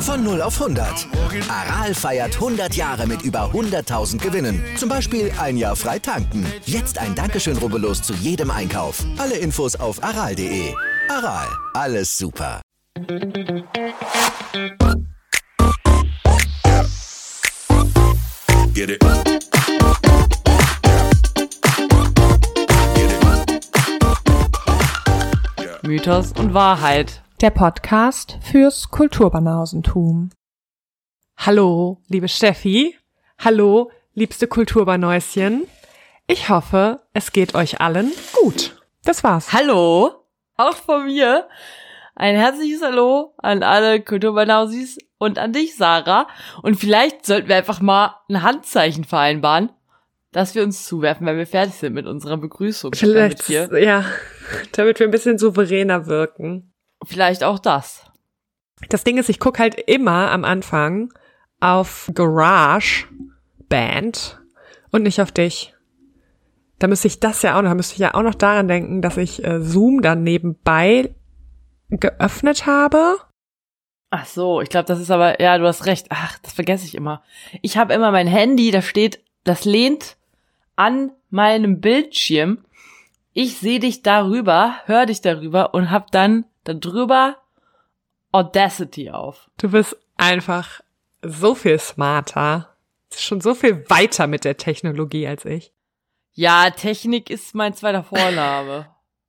Von 0 auf 100. Aral feiert 100 Jahre mit über 100.000 Gewinnen. Zum Beispiel 1 Jahr frei tanken. Jetzt ein Dankeschön, rubbellos zu jedem Einkauf. Alle Infos auf aral.de. Aral, alles super. Get it. Mythos und Wahrheit. Der Podcast fürs Kulturbanausentum. Hallo, liebe Steffi. Hallo, liebste Kulturbanäuschen. Ich hoffe, es geht euch allen gut. Das war's. Hallo, auch von mir. Ein herzliches Hallo an alle Kulturbanausis und an dich, Sarah. Und vielleicht sollten wir einfach mal ein Handzeichen vereinbaren, dass wir uns zuwerfen, wenn wir fertig sind mit unserer Begrüßung. Vielleicht, ja, damit wir ein bisschen souveräner wirken. Vielleicht auch das. Das Ding ist, ich gucke halt immer am Anfang auf GarageBand und nicht auf dich. Da müsste ich ja auch noch daran denken, dass ich Zoom dann nebenbei geöffnet habe. Ach so, ich glaube, das ist aber, ja, du hast recht. Ach, das vergesse ich immer. Ich habe immer mein Handy, das lehnt an meinem Bildschirm. Ich sehe dich darüber, höre dich darüber und hab dann darüber Audacity auf. Du bist einfach so viel smarter. Schon so viel weiter mit der Technologie als ich. Ja, Technik ist mein zweiter Vorname.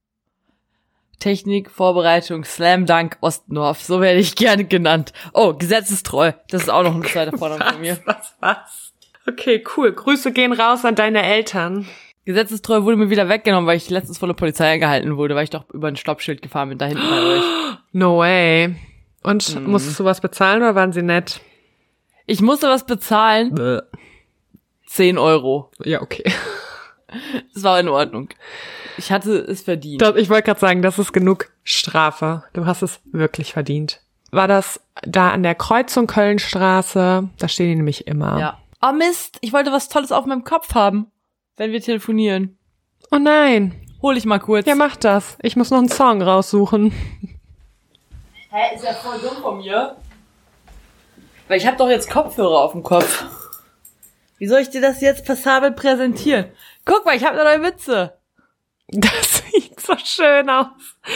Technik, Vorbereitung, Slam Dunk, Ostendorf. So werde ich gerne genannt. Oh, gesetzestreu. Das ist auch noch ein zweiter Vorname von mir. Was? Okay, cool. Grüße gehen raus an deine Eltern. Gesetzestreu wurde mir wieder weggenommen, weil ich letztens von der Polizei angehalten wurde, weil ich doch über ein Stoppschild gefahren bin, da hinten bei euch. No way. Und musstest du was bezahlen oder waren sie nett? Ich musste was bezahlen. 10 €. Ja, okay. Das war in Ordnung. Ich hatte es verdient. Ich wollte gerade sagen, das ist genug Strafe. Du hast es wirklich verdient. War das da an der Kreuzung Kölnstraße? Da stehen die nämlich immer. Ja. Oh Mist, ich wollte was Tolles auf meinem Kopf haben, wenn wir telefonieren. Oh nein. Hol ich mal kurz. Ja, mach das. Ich muss noch einen Song raussuchen. Hä, ist ja voll dumm von mir. Weil ich hab doch jetzt Kopfhörer auf dem Kopf. Wie soll ich dir das jetzt passabel präsentieren? Guck mal, ich hab eine neue Mütze. Das sieht so schön aus.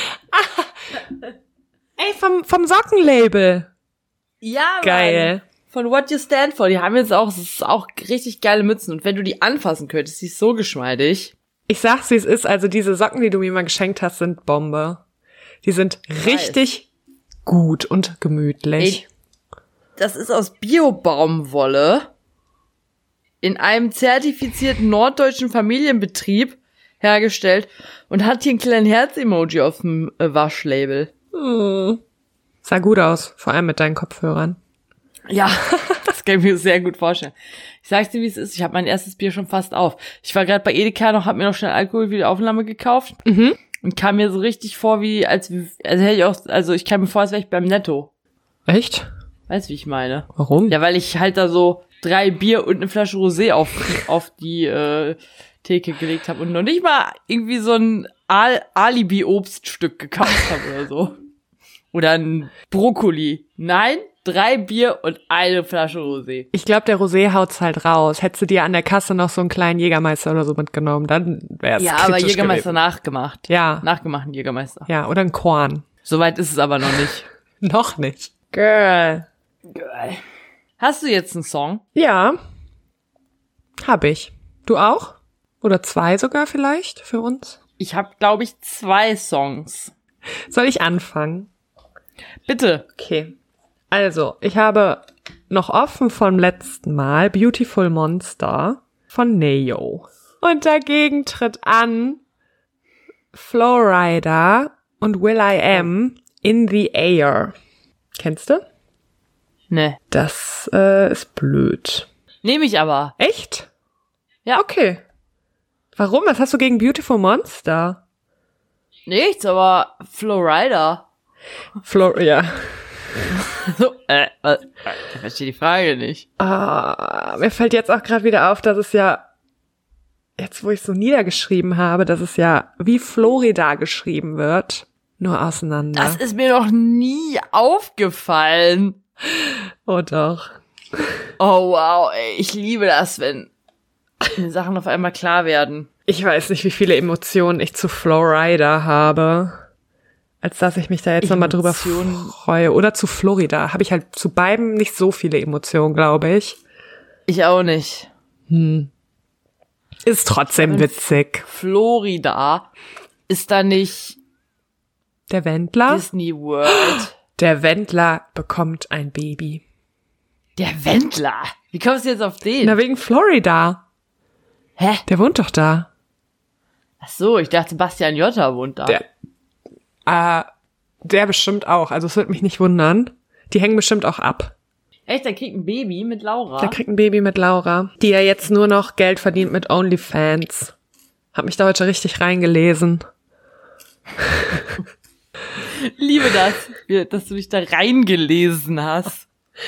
Ey, vom Sockenlabel. Ja, geil. Mann. Von What You Stand For. Die haben jetzt auch, es ist auch richtig geile Mützen. Und wenn du die anfassen könntest, die ist so geschmeidig. Ich sag's, wie es ist. Also diese Socken, die du mir mal geschenkt hast, sind Bombe. Die sind richtig gut und gemütlich. Ey, das ist aus Bio-Baumwolle in einem zertifizierten norddeutschen Familienbetrieb hergestellt und hat hier ein kleines Herz-Emoji auf dem Waschlabel. Sah gut aus, vor allem mit deinen Kopfhörern. Ja, das kann ich mir sehr gut vorstellen. Ich sag's dir, wie es ist. Ich habe mein erstes Bier schon fast auf. Ich war gerade bei Edeka noch, hab mir noch schnell Alkohol für die Aufnahme gekauft und kam mir so richtig vor, als kam mir vor, als wäre ich beim Netto. Echt? Weißt du, wie ich meine? Warum? Ja, weil ich halt da so 3 Bier und eine Flasche Rosé auf die Theke gelegt habe und noch nicht mal irgendwie so ein Alibi-Obststück gekauft habe oder so. Oder ein Brokkoli. Nein, 3 Bier und eine Flasche Rosé. Ich glaube, der Rosé haut's halt raus. Hättest du dir an der Kasse noch so einen kleinen Jägermeister oder so mitgenommen, dann wär's Ja, aber Jägermeister gewesen. Nachgemacht. Ja. Nachgemachten Jägermeister. Ja, oder ein Korn. Soweit ist es aber noch nicht. Noch nicht. Girl. Hast du jetzt einen Song? Ja. Hab ich. Du auch? Oder 2 sogar vielleicht für uns? Ich habe, glaube ich, 2 Songs. Soll ich anfangen? Bitte. Okay. Also, ich habe noch offen vom letzten Mal Beautiful Monster von Neo. Und dagegen tritt an Flowrider und will.i.am In the Air. Kennst du? Ne. Das ist blöd. Nehme ich aber. Echt? Ja. Okay. Warum? Was hast du gegen Beautiful Monster? Nichts, aber Flowrider. Ja. So, ich verstehe die Frage nicht. Mir fällt jetzt auch gerade wieder auf, dass es ja, jetzt wo ich es so niedergeschrieben habe, dass es ja wie Florida geschrieben wird, nur auseinander. Das ist mir noch nie aufgefallen. Oh doch. Oh wow, ey, ich liebe das, wenn mir Sachen auf einmal klar werden. Ich weiß nicht, wie viele Emotionen ich zu Florida habe, als dass ich mich da jetzt nochmal drüber freue. Oder zu Florida. Habe ich halt zu beiden nicht so viele Emotionen, glaube ich. Ich auch nicht. Ist trotzdem witzig. Florida ist da nicht Der Wendler? Disney World. Der Wendler bekommt ein Baby. Der Wendler? Wie kommst du jetzt auf den? Na, wegen Florida. Hä? Der wohnt doch da. Ach so, ich dachte, Bastian Jotta wohnt da. Der bestimmt auch. Also es wird mich nicht wundern. Die hängen bestimmt auch ab. Echt, der kriegt ein Baby mit Laura? Der kriegt ein Baby mit Laura, die ja jetzt nur noch Geld verdient mit OnlyFans. Hab mich da heute richtig reingelesen. Liebe das, dass du dich da reingelesen hast.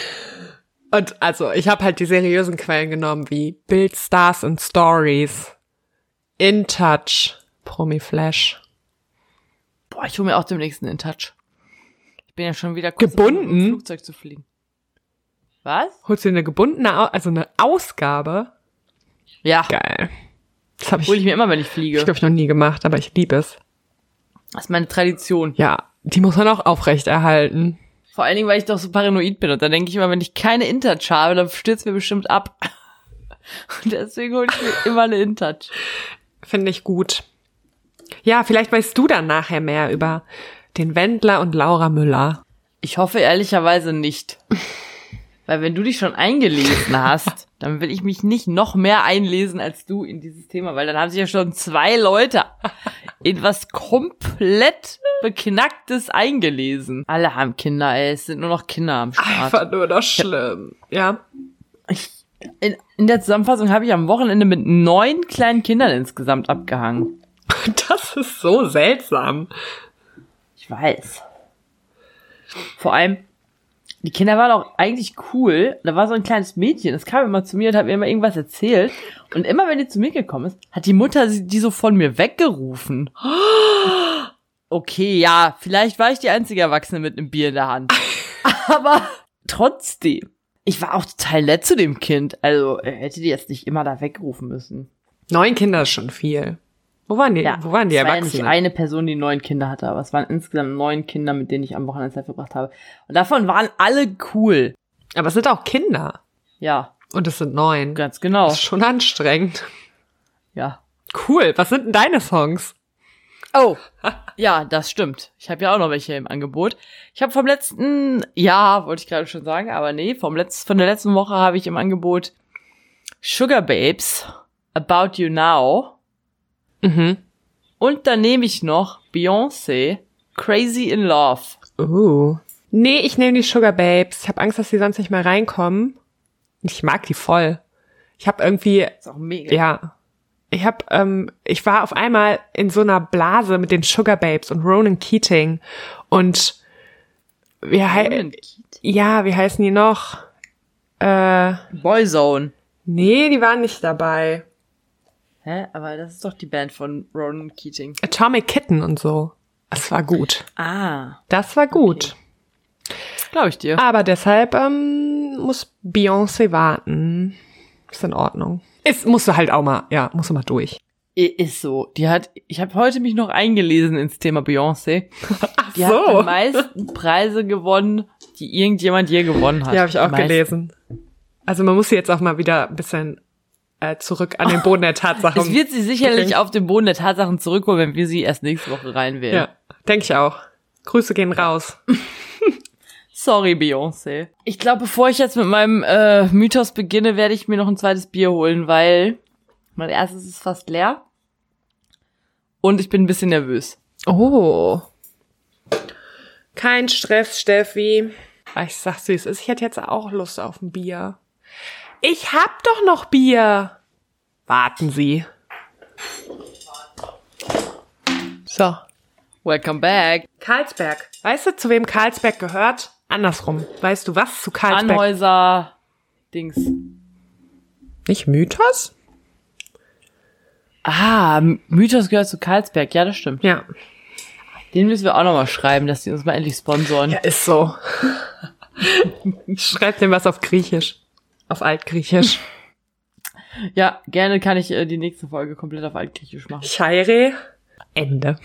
Und also, ich habe halt die seriösen Quellen genommen, wie Bild, Stars and Stories, In Touch, Promiflash. Boah, ich hole mir auch demnächst einen InTouch. Ich bin ja schon wieder kurz Gebunden? im Flugzeug zu fliegen. Was? Holst du dir eine gebundene, also eine Ausgabe? Ja, Geil. Das habe hole ich mir immer, wenn ich fliege. ich glaube, ich noch nie gemacht, aber ich liebe es. Das ist meine Tradition. Ja, die muss man auch aufrechterhalten. Vor allen Dingen, weil ich doch so paranoid bin. Und dann denke ich immer, wenn ich keine InTouch habe, dann stürzt mir bestimmt ab. Und deswegen hole ich mir immer eine InTouch. Finde ich gut. Ja, vielleicht weißt du dann nachher mehr über den Wendler und Laura Müller. Ich hoffe ehrlicherweise nicht. Weil wenn du dich schon eingelesen hast, dann will ich mich nicht noch mehr einlesen als du in dieses Thema, weil dann haben sich ja schon 2 Leute in was komplett Beknacktes eingelesen. Alle haben Kinder, ey. Es sind nur noch Kinder am Start. Einfach nur das schlimm. Ja. In der Zusammenfassung habe ich am Wochenende mit 9 kleinen Kindern insgesamt abgehangen. Das ist so seltsam. Ich weiß. Vor allem, die Kinder waren auch eigentlich cool. Da war so ein kleines Mädchen, das kam immer zu mir und hat mir immer irgendwas erzählt. Und immer, wenn die zu mir gekommen ist, hat die Mutter die so von mir weggerufen. Okay, ja, vielleicht war ich die einzige Erwachsene mit einem Bier in der Hand. Aber trotzdem. Ich war auch total nett zu dem Kind. Also, hätte die jetzt nicht immer da wegrufen müssen. 9 Kinder ist schon viel. Wo waren die? Ja, Wo waren die es war ja Erwachsenen? nicht eine Person, die 9 Kinder hatte, aber es waren insgesamt 9 Kinder, mit denen ich am Wochenende Zeit verbracht habe. Und davon waren alle cool. Aber es sind auch Kinder. Ja, Und es sind 9. ganz genau. Das ist schon anstrengend. Ja. Cool. Was sind denn deine Songs? Oh, ja, das stimmt. Ich habe ja auch noch welche im Angebot. Ich habe vom letzten Jahr, wollte ich gerade schon sagen, aber nee, von der letzten Woche habe ich im Angebot Sugar Babes, About You Now. Mhm. Und dann nehme ich noch Beyoncé, Crazy in Love. Nee, ich nehme die Sugar Babes. Ich habe Angst, dass die sonst nicht mehr reinkommen. Ich mag die voll. Ich habe irgendwie, Ist auch mega. ja, ich war auf einmal in so einer Blase mit den Sugar Babes und Ronan Keating und wie heißen die noch? Boyzone. Nee, die waren nicht dabei. Hä? Aber das ist doch die Band von Ronan Keating. Atomic Kitten und so. Das war gut. Ah, Das war gut. glaube ich dir. Aber deshalb muss Beyoncé warten. Ist in Ordnung. Musst du halt auch mal, ja, musst du mal durch. Ist so. Ich habe heute mich noch eingelesen ins Thema Beyoncé. Die hat so. die meisten Preise gewonnen, die irgendjemand je gewonnen hat. Ja, habe ich auch Die meisten. gelesen. Also man muss sie jetzt auch mal wieder ein bisschen zurück an den Boden der Tatsachen. Es wird sie sicherlich bringen. auf den Boden der Tatsachen zurückholen, wenn wir sie erst nächste Woche reinwählen. Ja, denke ich auch. Grüße gehen raus. Sorry, Beyoncé. Ich glaube, bevor ich jetzt mit meinem Mythos beginne, werde ich mir noch ein zweites Bier holen, weil mein erstes ist fast leer. Und ich bin ein bisschen nervös. Oh. Kein Stress, Steffi. Ich sag's, wie es ist. Ich hätte jetzt auch Lust auf ein Bier. Ich hab doch noch Bier. Warten Sie. So. Welcome back. Carlsberg. Weißt du, zu wem Carlsberg gehört? Andersrum. Weißt du was zu Carlsberg? Anhäuser Dings. Nicht Mythos? Ah, Mythos gehört zu Carlsberg. Ja, das stimmt. Ja. Den müssen wir auch nochmal schreiben, dass die uns mal endlich sponsoren. Ja, ist so. Schreib dem was auf Griechisch. Auf Altgriechisch. Ja, gerne kann ich die nächste Folge komplett auf Altgriechisch machen. Chaire. Ende.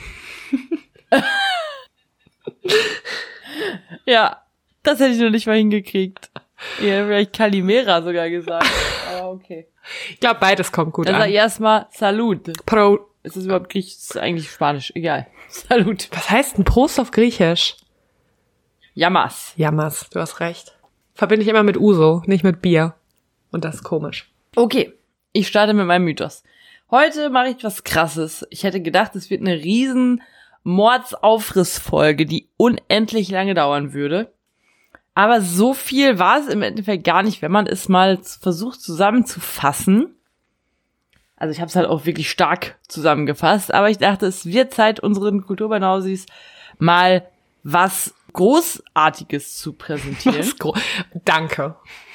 Ja, das hätte ich noch nicht mal hingekriegt. Ja, vielleicht Kalimera sogar gesagt. Aber okay. Ich glaube, beides kommt gut Dann sag an. ich erstmal Salut. Pro. Ist das überhaupt Griechisch? Ist eigentlich Spanisch. Egal. Salut. Was heißt denn Prost auf Griechisch? Yamas. Jammers, du hast recht. Verbinde ich immer mit Uso, nicht mit Bier. Und das ist komisch. Okay, ich starte mit meinem Mythos. Heute mache ich was Krasses. Ich hätte gedacht, es wird eine riesen Mordsaufrissfolge, die unendlich lange dauern würde. Aber so viel war es im Endeffekt gar nicht, wenn man es mal versucht zusammenzufassen. Also ich habe es halt auch wirklich stark zusammengefasst. Aber ich dachte, es wird Zeit, unseren Kulturbanausis mal was Großartiges zu präsentieren. Danke.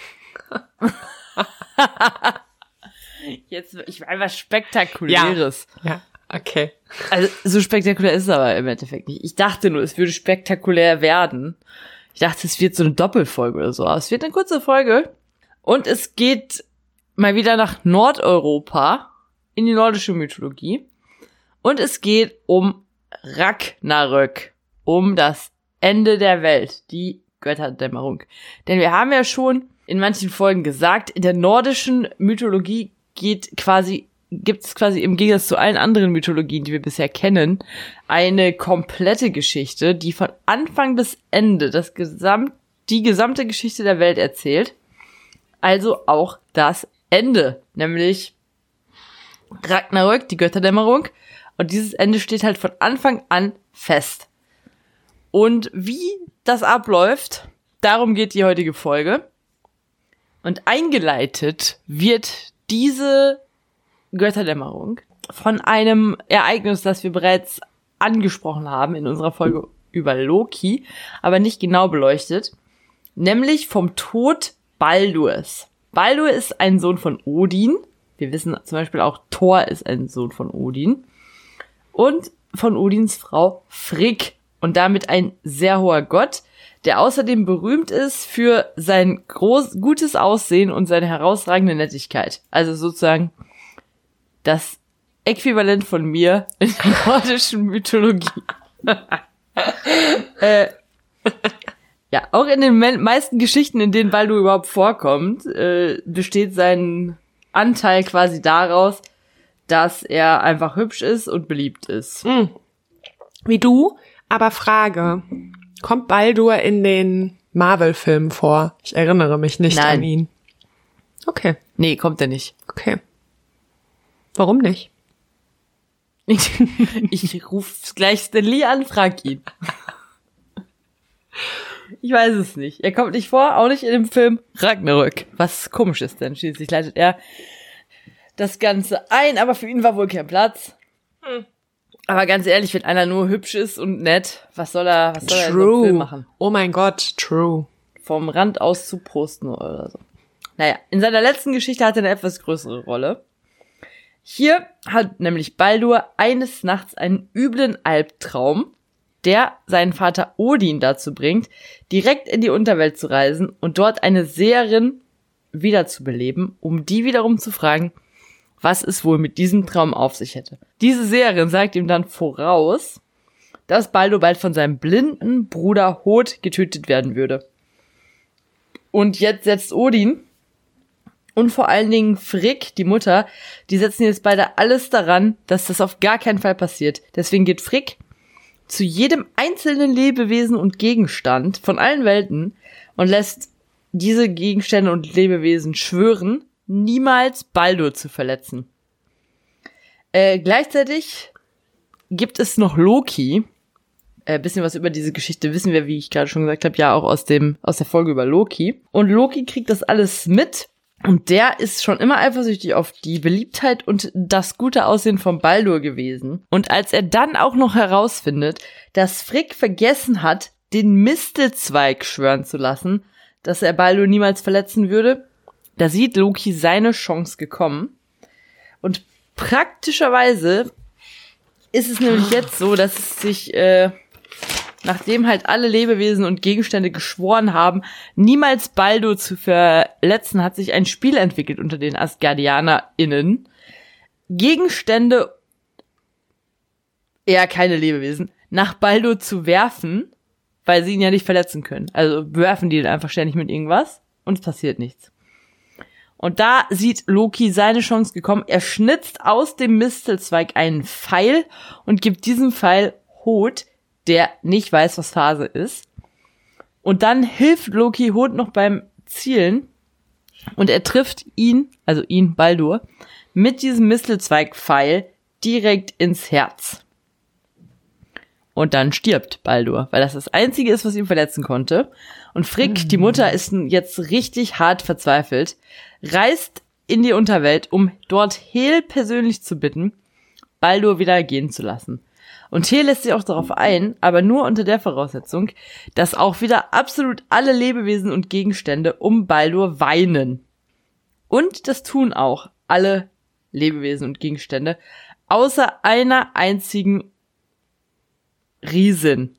Jetzt, ich meine was Spektakuläres. Ja, okay. Also so spektakulär ist es aber im Endeffekt nicht. Ich dachte nur, es würde spektakulär werden. Ich dachte, es wird so eine Doppelfolge oder so. Aber es wird eine kurze Folge. Und es geht mal wieder nach Nordeuropa, in die nordische Mythologie. Und es geht um Ragnarök, um das Ende der Welt, die Götterdämmerung. Denn wir haben ja schon in manchen Folgen gesagt, in der nordischen Mythologie gibt es quasi im Gegensatz zu allen anderen Mythologien, die wir bisher kennen, eine komplette Geschichte, die von Anfang bis Ende die gesamte Geschichte der Welt erzählt. Also auch das Ende, nämlich Ragnarök, die Götterdämmerung. Und dieses Ende steht halt von Anfang an fest. Und wie das abläuft, darum geht die heutige Folge. Und eingeleitet wird diese Götterdämmerung von einem Ereignis, das wir bereits angesprochen haben in unserer Folge über Loki, aber nicht genau beleuchtet, nämlich vom Tod Baldurs. Baldur ist ein Sohn von Odin. Wir wissen zum Beispiel auch, Thor ist ein Sohn von Odin. Und von Odins Frau Frigg. Und damit ein sehr hoher Gott, der außerdem berühmt ist für sein gutes Aussehen und seine herausragende Nettigkeit. Also sozusagen das Äquivalent von mir in der nordischen Mythologie. Ja, auch in den meisten Geschichten, in denen Baldur überhaupt vorkommt, besteht sein Anteil quasi daraus, dass er einfach hübsch ist und beliebt ist. Wie du, aber Frage. Kommt Baldur in den Marvel-Filmen vor? Ich erinnere mich nicht an ihn. Okay. Nee, kommt er nicht. Okay. Warum nicht? Ich rufe gleich Stan Lee an, frag ihn. Ich weiß es nicht. Er kommt nicht vor, auch nicht in dem Film Ragnarök. Was komisch ist, denn schließlich leitet er das Ganze ein, aber für ihn war wohl kein Platz. Aber ganz ehrlich, wenn einer nur hübsch ist und nett, was soll er in so einem Film machen? Oh mein Gott, true. Vom Rand aus zu posten oder so. Naja, in seiner letzten Geschichte hat er eine etwas größere Rolle. Hier hat nämlich Baldur eines Nachts einen üblen Albtraum, der seinen Vater Odin dazu bringt, direkt in die Unterwelt zu reisen und dort eine Seherin wiederzubeleben, um die wiederum zu fragen, was es wohl mit diesem Traum auf sich hätte. Diese Seherin sagt ihm dann voraus, dass Baldur bald von seinem blinden Bruder Hod getötet werden würde. Und jetzt setzt Odin und vor allen Dingen Frigg, die Mutter, die setzen jetzt beide alles daran, dass das auf gar keinen Fall passiert. Deswegen geht Frigg zu jedem einzelnen Lebewesen und Gegenstand von allen Welten und lässt diese Gegenstände und Lebewesen schwören, niemals Baldur zu verletzen. Gleichzeitig gibt es noch Loki. Bisschen was über diese Geschichte wissen wir, wie ich gerade schon gesagt habe, ja auch aus der Folge über Loki. Und Loki kriegt das alles mit und der ist schon immer eifersüchtig auf die Beliebtheit und das gute Aussehen von Baldur gewesen. Und als er dann auch noch herausfindet, dass Frigg vergessen hat, den Mistelzweig schwören zu lassen, dass er Baldur niemals verletzen würde, da sieht Loki seine Chance gekommen. Und praktischerweise ist es nämlich jetzt so, dass es sich nachdem halt alle Lebewesen und Gegenstände geschworen haben, niemals Baldur zu verletzen, hat sich ein Spiel entwickelt unter den AsgardianerInnen. Gegenstände, eher keine Lebewesen, nach Baldur zu werfen, weil sie ihn ja nicht verletzen können. Also bewerfen die ihn einfach ständig mit irgendwas und es passiert nichts. Und da sieht Loki seine Chance gekommen. Er schnitzt aus dem Mistelzweig einen Pfeil und gibt diesem Pfeil Hod, der nicht weiß, was Phase ist. Und dann hilft Loki Hod noch beim Zielen und er trifft ihn, also ihn, Baldur, mit diesem Mistelzweig-Pfeil direkt ins Herz. Und dann stirbt Baldur, weil das das Einzige ist, was ihn verletzen konnte. Und Frigg, die Mutter, ist jetzt richtig hart verzweifelt, reist in die Unterwelt, um dort Hel persönlich zu bitten, Baldur wieder gehen zu lassen. Und Hel lässt sich auch darauf ein, aber nur unter der Voraussetzung, dass auch wieder absolut alle Lebewesen und Gegenstände um Baldur weinen. Und das tun auch alle Lebewesen und Gegenstände, außer einer einzigen Riesin.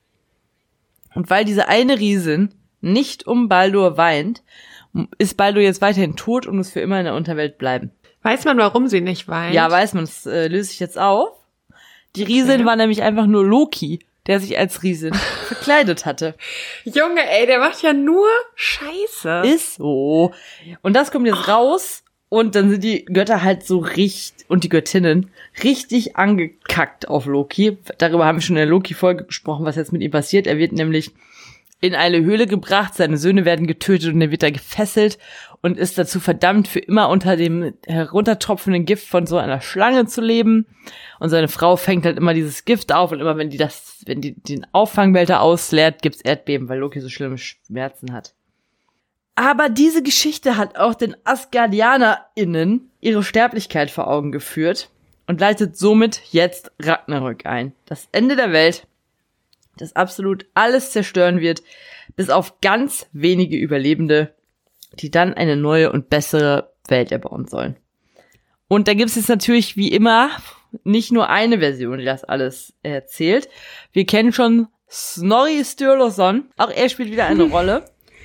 Und weil diese eine Riesin nicht um Baldur weint, ist Baldur jetzt weiterhin tot und muss für immer in der Unterwelt bleiben. Weiß man, warum sie nicht weint? Ja, weiß man, das löse ich jetzt auf. Die Riesin war nämlich einfach nur Loki, der sich als Riesin verkleidet hatte. Junge, ey, der macht ja nur Scheiße. Ist so. Und das kommt jetzt raus und dann sind die Götter halt so und die Göttinnen richtig angekackt auf Loki. Darüber haben wir schon in der Loki-Folge gesprochen, was jetzt mit ihm passiert. Er wird nämlich in eine Höhle gebracht, seine Söhne werden getötet und er wird da gefesselt und ist dazu verdammt, für immer unter dem heruntertropfenden Gift von so einer Schlange zu leben. Und seine Frau fängt halt immer dieses Gift auf und immer wenn die den Auffangbehälter ausleert, gibt's Erdbeben, weil Loki so schlimme Schmerzen hat. Aber diese Geschichte hat auch den AsgardianerInnen ihre Sterblichkeit vor Augen geführt und leitet somit jetzt Ragnarök ein. Das Ende der Welt, das absolut alles zerstören wird, bis auf ganz wenige Überlebende, die dann eine neue und bessere Welt erbauen sollen. Und da gibt es jetzt natürlich wie immer nicht nur eine Version, die das alles erzählt. Wir kennen schon Snorri Sturluson, auch er spielt wieder eine Rolle.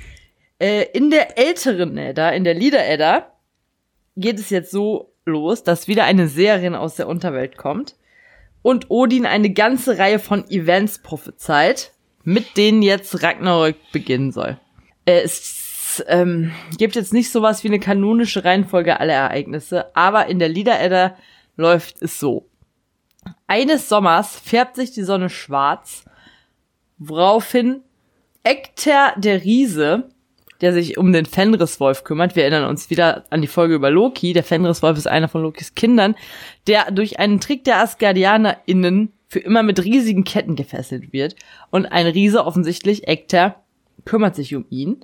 In der älteren Edda, in der Lieder-Edda, geht es jetzt so los, dass wieder eine Seherin aus der Unterwelt kommt und Odin eine ganze Reihe von Events prophezeit, mit denen jetzt Ragnarök beginnen soll. Es gibt jetzt nicht sowas wie eine kanonische Reihenfolge aller Ereignisse, aber in der Lieder-Edda läuft es so. Eines Sommers färbt sich die Sonne schwarz, woraufhin Ekter der Riese, der sich um den Fenriswolf kümmert. Wir erinnern uns wieder an die Folge über Loki. Der Fenriswolf ist einer von Lokis Kindern, der durch einen Trick der AsgardianerInnen für immer mit riesigen Ketten gefesselt wird. Und ein Riese, offensichtlich Ekter, kümmert sich um ihn.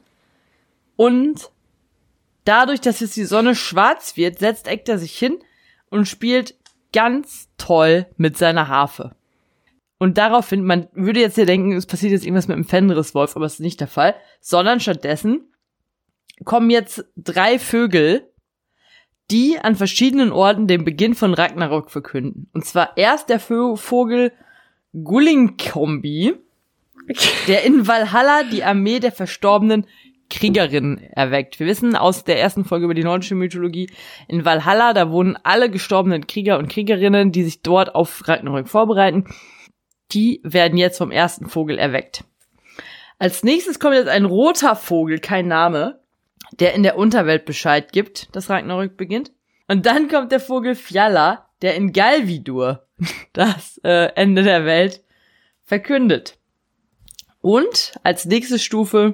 Und dadurch, dass jetzt die Sonne schwarz wird, setzt Ekter sich hin und spielt ganz toll mit seiner Harfe. Und daraufhin, man würde jetzt ja denken, es passiert jetzt irgendwas mit dem Fenriswolf, aber es ist nicht der Fall, sondern stattdessen kommen jetzt 3 Vögel, die an verschiedenen Orten den Beginn von Ragnarök verkünden. Und zwar erst der Vogel Gullinkombi, der in Valhalla die Armee der verstorbenen Kriegerinnen erweckt. Wir wissen aus der ersten Folge über die nordische Mythologie, in Valhalla, da wohnen alle gestorbenen Krieger und Kriegerinnen, die sich dort auf Ragnarök vorbereiten. Die werden jetzt vom ersten Vogel erweckt. Als nächstes kommt jetzt ein roter Vogel, kein Name, der in der Unterwelt Bescheid gibt, dass Ragnarök beginnt. Und dann kommt der Vogel Fjalla, der in Galvidur das Ende der Welt verkündet. Und als nächste Stufe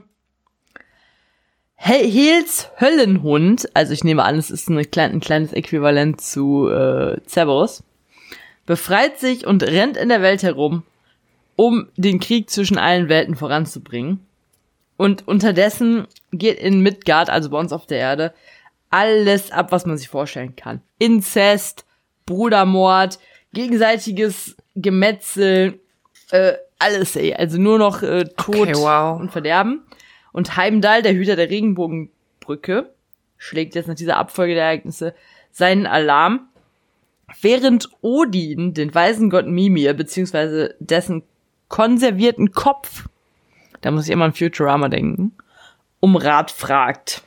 Hels Höllenhund, also ich nehme an, es ist ein kleines Äquivalent zu Cerberus, befreit sich und rennt in der Welt herum, um den Krieg zwischen allen Welten voranzubringen. Und unterdessen geht in Midgard, also bei uns auf der Erde, alles ab, was man sich vorstellen kann. Inzest, Brudermord, gegenseitiges Gemetzel, alles, ey. Also nur noch Tod und Verderben. Und Heimdall, der Hüter der Regenbogenbrücke, schlägt jetzt nach dieser Abfolge der Ereignisse seinen Alarm, während Odin den weisen Gott Mimir, beziehungsweise dessen konservierten Kopf, da muss ich immer an Futurama denken, um Rat fragt.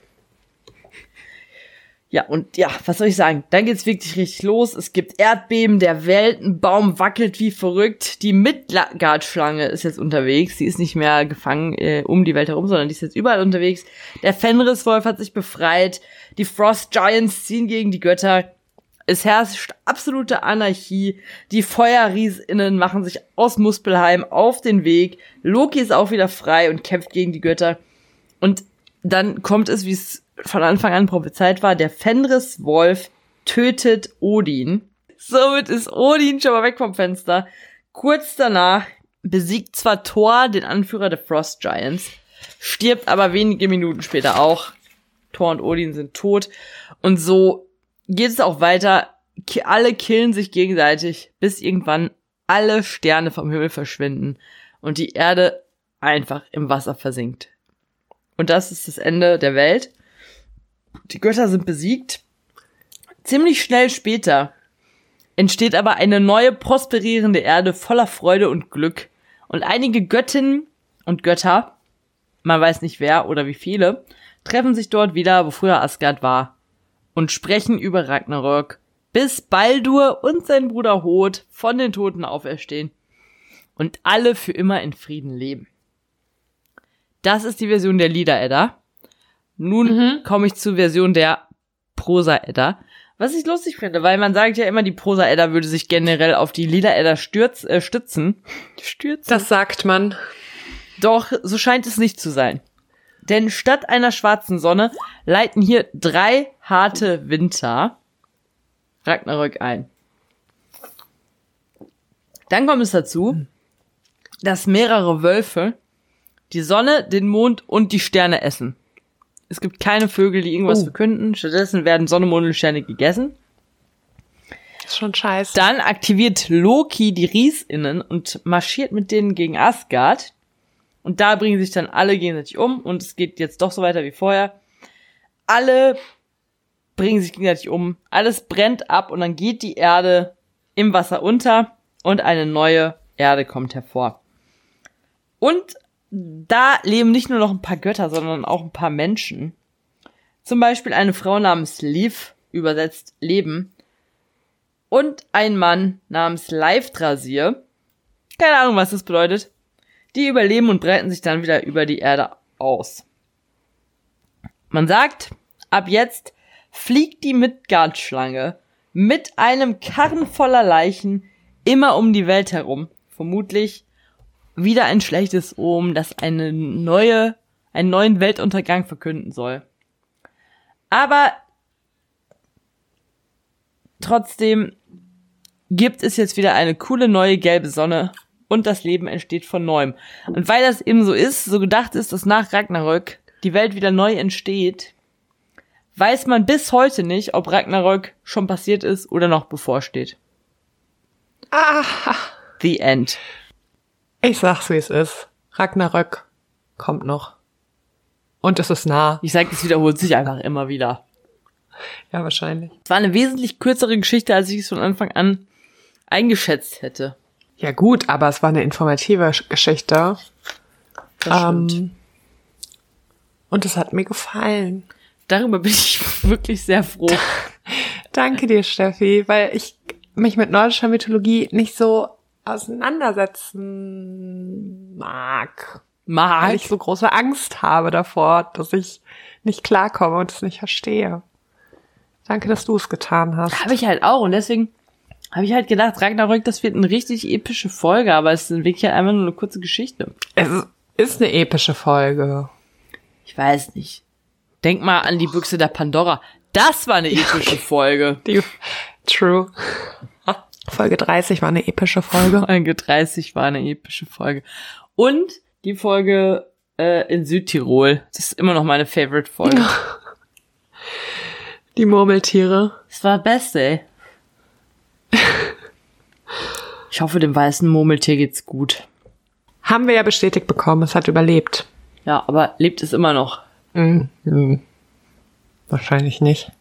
Ja, und ja, was soll ich sagen? Dann geht's wirklich richtig los. Es gibt Erdbeben, der Weltenbaum wackelt wie verrückt. Die Midgard-Schlange ist jetzt unterwegs. Sie ist nicht mehr gefangen um die Welt herum, sondern die ist jetzt überall unterwegs. Der Fenriswolf hat sich befreit. Die Frost Giants ziehen gegen die Götter. Es herrscht absolute Anarchie. Die Feuerriesinnen machen sich aus Muspelheim auf den Weg. Loki ist auch wieder frei und kämpft gegen die Götter. Und dann kommt es, wie es von Anfang an prophezeit war, der Fenriswolf tötet Odin. Somit ist Odin schon mal weg vom Fenster. Kurz danach besiegt zwar Thor den Anführer der Frost Giants, stirbt aber wenige Minuten später auch. Thor und Odin sind tot. Und so geht es auch weiter. Alle killen sich gegenseitig, bis irgendwann alle Sterne vom Himmel verschwinden und die Erde einfach im Wasser versinkt. Und das ist das Ende der Welt. Die Götter sind besiegt. Ziemlich schnell später entsteht aber eine neue, prosperierende Erde voller Freude und Glück. Und einige Göttinnen und Götter, man weiß nicht wer oder wie viele, treffen sich dort wieder, wo früher Asgard war, und sprechen über Ragnarök, bis Baldur und sein Bruder Hod von den Toten auferstehen und alle für immer in Frieden leben. Das ist die Version der Lieder-Edda. Nun komme ich zur Version der Prosa-Edda. Was ich lustig finde, weil man sagt ja immer, die Prosa-Edda würde sich generell auf die Lieder-Edda stützen. Das sagt man. Doch so scheint es nicht zu sein. Denn statt einer schwarzen Sonne leiten hier 3 harte Winter Ragnarök ein. Dann kommt es dazu, dass mehrere Wölfe die Sonne, den Mond und die Sterne essen. Es gibt keine Vögel, die irgendwas verkünden. Stattdessen werden Sonne, Mond und Sterne gegessen. Das ist schon scheiße. Dann aktiviert Loki die Riesinnen und marschiert mit denen gegen Asgard. Und da bringen sich dann alle gegenseitig um. Und es geht jetzt doch so weiter wie vorher. Alle bringen sich gegenseitig um. Alles brennt ab und dann geht die Erde im Wasser unter. Und eine neue Erde kommt hervor. Und da leben nicht nur noch ein paar Götter, sondern auch ein paar Menschen. Zum Beispiel eine Frau namens Liv, übersetzt Leben, und ein Mann namens Leifdrasir. Keine Ahnung, was das bedeutet. Die überleben und breiten sich dann wieder über die Erde aus. Man sagt, ab jetzt fliegt die Midgard-Schlange mit einem Karren voller Leichen immer um die Welt herum. Vermutlich wieder ein schlechtes Omen, das einen neuen Weltuntergang verkünden soll. Aber trotzdem gibt es jetzt wieder eine coole neue gelbe Sonne und das Leben entsteht von neuem. Und weil das eben so ist, so gedacht ist, dass nach Ragnarök die Welt wieder neu entsteht, weiß man bis heute nicht, ob Ragnarök schon passiert ist oder noch bevorsteht. The End. Ich sag's, wie es ist. Ragnarök kommt noch. Und es ist nah. Ich sag, es wiederholt sich einfach immer wieder. Ja, wahrscheinlich. Es war eine wesentlich kürzere Geschichte, als ich es von Anfang an eingeschätzt hätte. Ja gut, aber es war eine informative Geschichte. Das stimmt. Und es hat mir gefallen. Darüber bin ich wirklich sehr froh. Danke dir, Steffi, weil ich mich mit nordischer Mythologie nicht so auseinandersetzen mag. Weil ich so große Angst habe davor, dass ich nicht klarkomme und es nicht verstehe. Danke, dass du es getan hast. Habe ich halt auch. Und deswegen habe ich halt gedacht, Ragnarök, das wird eine richtig epische Folge, aber es ist wirklich halt einfach nur eine kurze Geschichte. Es ist eine epische Folge. Ich weiß nicht. Denk mal an die Büchse der Pandora. Das war eine epische Folge. True. Folge 30 war eine epische Folge. Folge 30 war eine epische Folge. Und die Folge in Südtirol. Das ist immer noch meine Favorite-Folge. Die Murmeltiere. Das war das Beste, ey. Ich hoffe, dem weißen Murmeltier geht's gut. Haben wir ja bestätigt bekommen, es hat überlebt. Ja, aber lebt es immer noch? Wahrscheinlich nicht.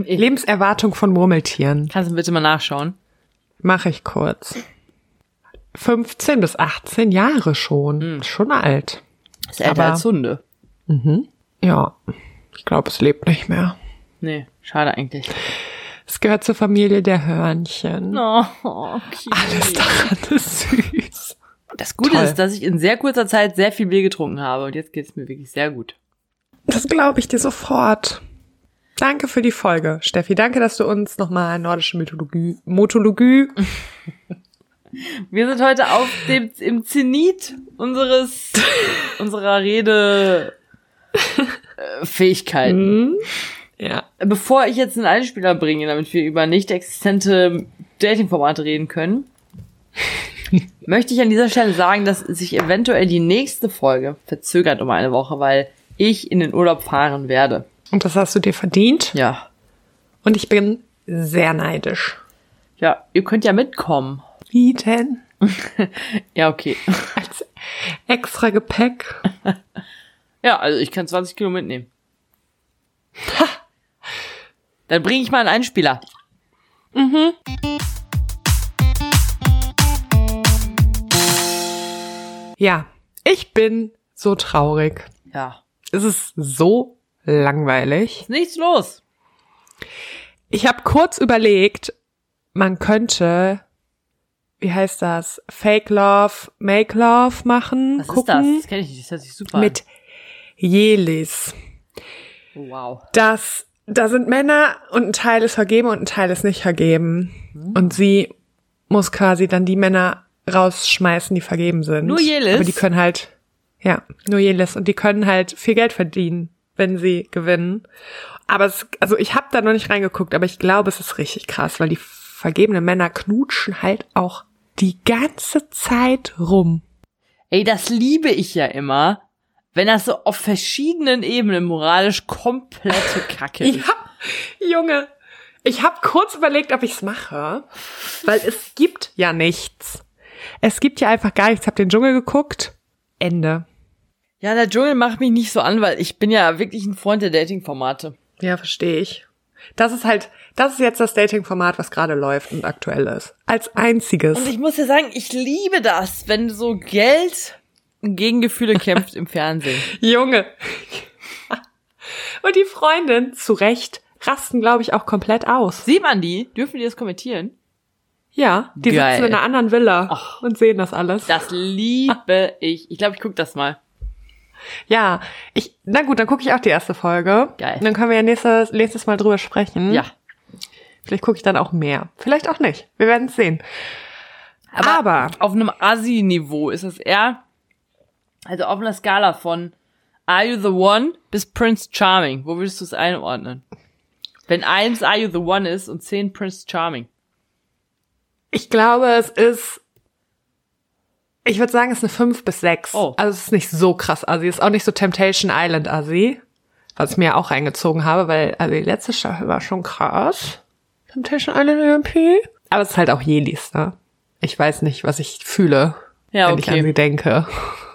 Lebenserwartung von Murmeltieren. Kannst du bitte mal nachschauen? Mache ich kurz. 15 bis 18 Jahre schon. Schon alt. Ist älter als Hunde. Ja, ich glaube, es lebt nicht mehr. Nee, schade eigentlich. Es gehört zur Familie der Hörnchen. Oh, okay. Alles daran ist süß. Das Gute ist, dass ich in sehr kurzer Zeit sehr viel Bier getrunken habe und jetzt geht es mir wirklich sehr gut. Das glaube ich dir sofort. Danke für die Folge, Steffi. Danke, dass du uns nochmal nordische Mythologie. Wir sind heute im Zenit unserer Redefähigkeiten. Ja. Bevor ich jetzt einen Einspieler bringe, damit wir über nicht existente Dating-Formate reden können, möchte ich an dieser Stelle sagen, dass sich eventuell die nächste Folge verzögert um eine Woche, weil ich in den Urlaub fahren werde. Und das hast du dir verdient? Ja. Und ich bin sehr neidisch. Ja, ihr könnt ja mitkommen. Wie denn? Ja, okay. Als extra Gepäck. Ja, also ich kann 20 Kilo mitnehmen. Ha! Dann bringe ich mal einen Einspieler. Ja, ich bin so traurig. Ja. Es ist so langweilig. Ist nichts los. Ich habe kurz überlegt, man könnte, wie heißt das, Fake Love, Make Love machen. Was gucken, ist das? Das kenne ich nicht, das hört sich super an. mit Jelis. Wow. Da sind Männer und ein Teil ist vergeben und ein Teil ist nicht vergeben. Und sie muss quasi dann die Männer rausschmeißen, die vergeben sind. Nur Jelis? Aber die können halt, ja, nur Jelis. Und die können halt viel Geld verdienen, wenn sie gewinnen. Aber ich habe da noch nicht reingeguckt, aber ich glaube, es ist richtig krass, weil die vergebenen Männer knutschen halt auch die ganze Zeit rum. Ey, das liebe ich ja immer, wenn das so auf verschiedenen Ebenen moralisch komplette Kacke ist. Ja, Junge, ich habe kurz überlegt, ob ich's mache, weil es gibt ja nichts. Es gibt ja einfach gar nichts. Ich habe den Dschungel geguckt, Ende. Ja, der Dschungel macht mich nicht so an, weil ich bin ja wirklich ein Freund der Dating-Formate. Ja, verstehe ich. Das ist jetzt das Dating-Format, was gerade läuft und aktuell ist. Als einziges. Und ich muss dir sagen, ich liebe das, wenn so Geld gegen Gefühle kämpft im Fernsehen. Junge. Und die Freundin, zu Recht, rasten, glaube ich, auch komplett aus. Sieht man die? Dürfen die das kommentieren? Ja, die Geil. sitzen in einer anderen Villa und sehen das alles. Das liebe ich. Ich glaube, ich gucke das mal. Ja, na gut, dann gucke ich auch die erste Folge. Geil. Und dann können wir ja nächstes Mal drüber sprechen. Ja. Vielleicht gucke ich dann auch mehr. Vielleicht auch nicht. Wir werden es sehen. Aber auf einem Assi-Niveau ist es eher, also auf einer Skala von Are You the One bis Prince Charming. Wo würdest du es einordnen? Wenn 1 Are You the One ist und 10 Prince Charming. ich glaube, ich würde sagen, es ist eine 5 bis 6. Oh. Also es ist nicht so krass Assi. Es ist auch nicht so Temptation Island Assi, was ich mir auch reingezogen habe, weil also die letzte Staffel war schon krass. Temptation Island irgendwie. Aber es ist halt auch Jelis, ne? Ich weiß nicht, was ich fühle, Ja, wenn ich an okay. sie denke.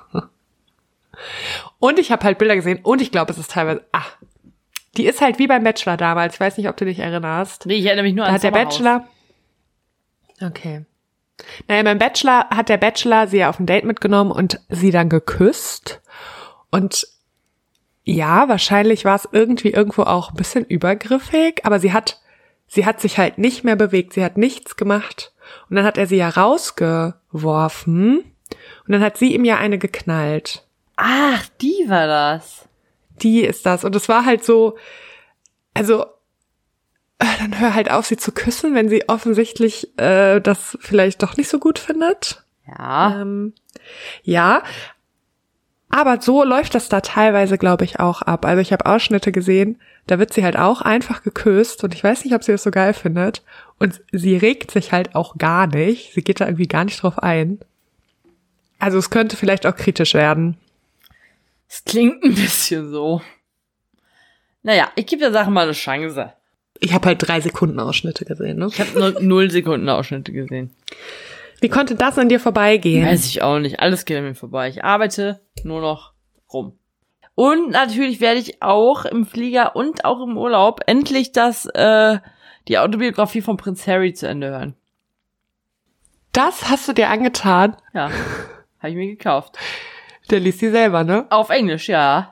Und ich habe halt Bilder gesehen und ich glaube, es ist teilweise, die ist halt wie beim Bachelor damals. Ich weiß nicht, ob du dich erinnerst. Nee, ich erinnere mich nur Da an hat der Sommerhaus. Bachelor. Okay. Naja, beim Bachelor hat der Bachelor sie ja auf ein Date mitgenommen und sie dann geküsst. Und ja, wahrscheinlich war es irgendwo auch ein bisschen übergriffig, aber sie hat sich halt nicht mehr bewegt. Sie hat nichts gemacht. Und dann hat er sie ja rausgeworfen. Und dann hat sie ihm ja eine geknallt. Ach, die war das. Die ist das. Und es war halt so, also, dann hör halt auf, sie zu küssen, wenn sie offensichtlich das vielleicht doch nicht so gut findet. Ja. Ja, aber so läuft das da teilweise, glaube ich, auch ab. Also ich habe Ausschnitte gesehen, da wird sie halt auch einfach geküsst und ich weiß nicht, ob sie das so geil findet. Und sie regt sich halt auch gar nicht. Sie geht da irgendwie gar nicht drauf ein. Also es könnte vielleicht auch kritisch werden. Es klingt ein bisschen so. Naja, ich gebe der Sache mal eine Chance. Ich habe halt 3 Sekunden Ausschnitte gesehen, ne? Ich habe nur 0 Sekunden Ausschnitte gesehen. Wie konnte das an dir vorbeigehen? Weiß ich auch nicht. Alles geht an mir vorbei. Ich arbeite nur noch rum. Und natürlich werde ich auch im Flieger und auch im Urlaub endlich die Autobiografie von Prinz Harry zu Ende hören. Das hast du dir angetan? Ja, habe ich mir gekauft. Der liest die selber, ne? Auf Englisch, ja.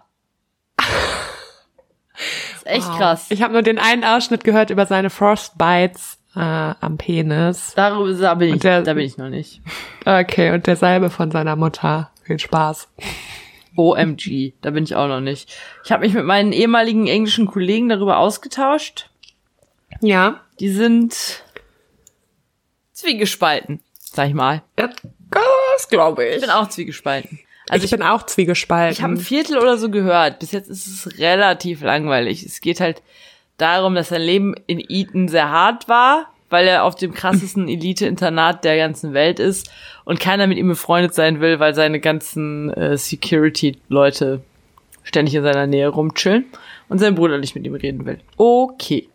Ist echt krass. Ich habe nur den einen Ausschnitt gehört über seine Frostbites am Penis. Da bin ich noch nicht. Okay, und der Salbe von seiner Mutter. Viel Spaß. OMG, da bin ich auch noch nicht. Ich habe mich mit meinen ehemaligen englischen Kollegen darüber ausgetauscht. Ja. Die sind zwiegespalten, sag ich mal. Ja, das glaube ich. Ich bin auch zwiegespalten. Also ich bin auch zwiegespalten. Ich habe ein Viertel oder so gehört. Bis jetzt ist es relativ langweilig. Es geht halt darum, dass sein Leben in Eton sehr hart war, weil er auf dem krassesten Elite-Internat der ganzen Welt ist und keiner mit ihm befreundet sein will, weil seine ganzen Security-Leute ständig in seiner Nähe rumchillen und sein Bruder nicht mit ihm reden will. Okay.